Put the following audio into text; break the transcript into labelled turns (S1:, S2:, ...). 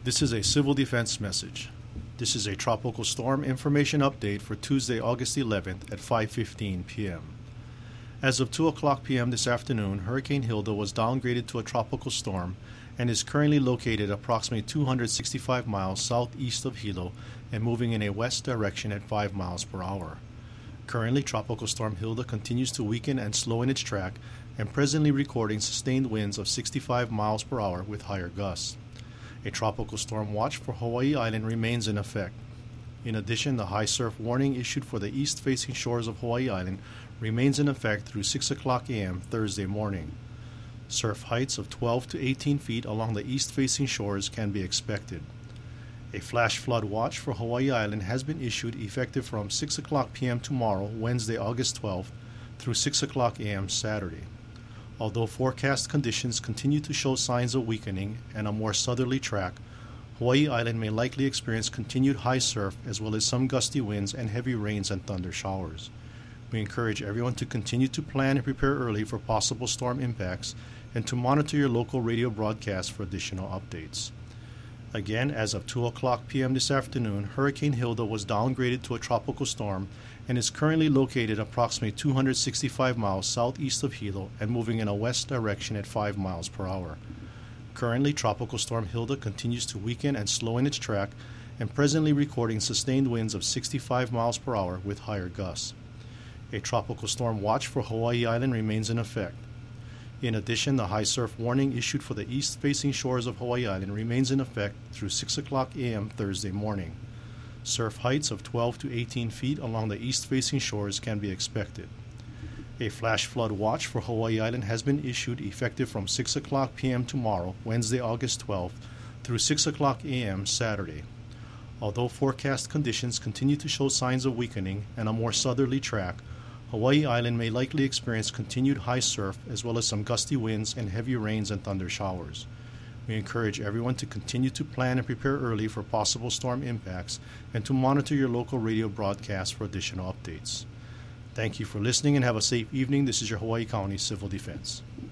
S1: This is a civil defense message. This is a tropical storm information update for Tuesday, August 11th at 5:15 p.m. As of 2 o'clock p.m. this afternoon, Hurricane Hilda was downgraded to a tropical storm and is currently located approximately 265 miles southeast of Hilo and moving in a west direction at 5 miles per hour. Currently, Tropical Storm Hilda continues to weaken and slow in its track and presently recording sustained winds of 65 miles per hour with higher gusts. A tropical storm watch for Hawaii Island remains in effect. In addition, the high surf warning issued for the east-facing shores of Hawaii Island remains in effect through 6 o'clock a.m. Thursday morning. Surf heights of 12 to 18 feet along the east-facing shores can be expected. A flash flood watch for Hawaii Island has been issued effective from 6 o'clock p.m. tomorrow, Wednesday, August 12th, through 6 o'clock a.m. Saturday. Although forecast conditions continue to show signs of weakening and a more southerly track, Hawaii Island may likely experience continued high surf as well as some gusty winds and heavy rains and thunder showers. We encourage everyone to continue to plan and prepare early for possible storm impacts and to monitor your local radio broadcast for additional updates. Again, as of 2 o'clock p.m. this afternoon, Hurricane Hilda was downgraded to a tropical storm and is currently located approximately 265 miles southeast of Hilo and moving in a west direction at 5 miles per hour. Currently, Tropical Storm Hilda continues to weaken and slow in its track and presently recording sustained winds of 65 miles per hour with higher gusts. A tropical storm watch for Hawaii Island remains in effect. In addition, the high surf warning issued for the east-facing shores of Hawaii Island remains in effect through 6 o'clock a.m. Thursday morning. Surf heights of 12 to 18 feet along the east-facing shores can be expected. A flash flood watch for Hawaii Island has been issued effective from 6 o'clock p.m. tomorrow, Wednesday, August 12th, through 6 o'clock a.m. Saturday. Although forecast conditions continue to show signs of weakening and a more southerly track, Hawaii Island may likely experience continued high surf as well as some gusty winds and heavy rains and thunder showers. We encourage everyone to continue to plan and prepare early for possible storm impacts and to monitor your local radio broadcast for additional updates. Thank you for listening and have a safe evening. This is your Hawaii County Civil Defense.